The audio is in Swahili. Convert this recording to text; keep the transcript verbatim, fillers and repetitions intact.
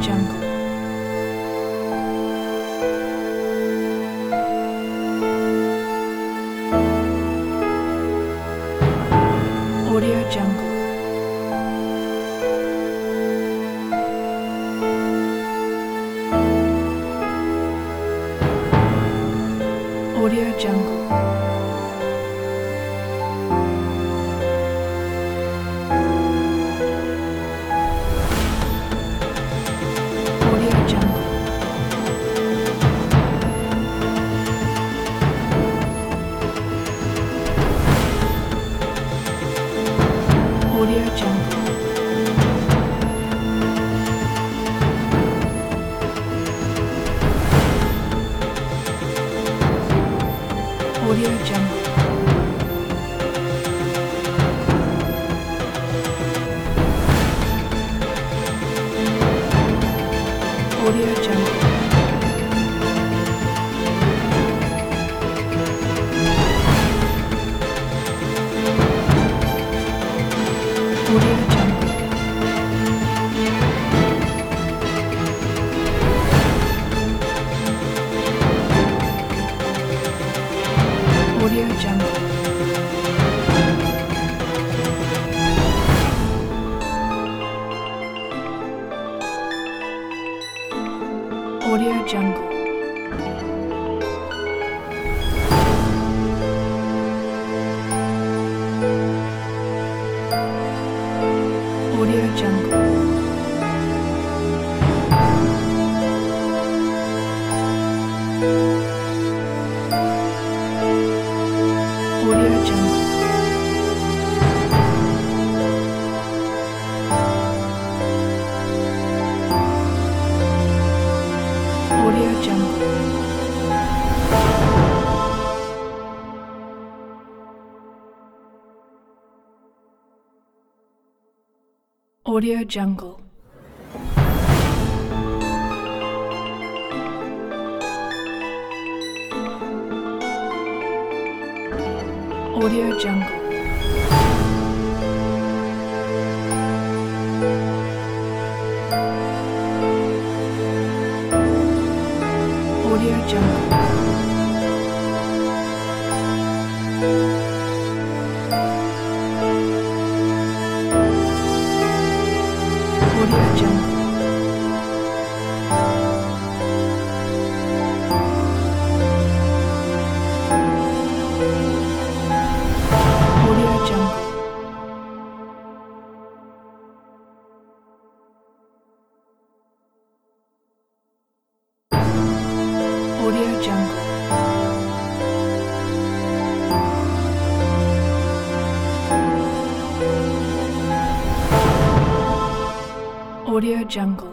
Jungle. Audio Jungle. Audio Jungle. Audio Jungle. Audio Jungle. Audio Jungle. Audio Jungle. Audio Jungle. Audio Jungle. Audio Jungle. Audio Jungle. Audio Jungle. Audio Jungle. Audio Jungle. Audio Jungle. Audio Jungle. Audio Jungle. Audio Jungle. Audio Jungle. Audio Jungle.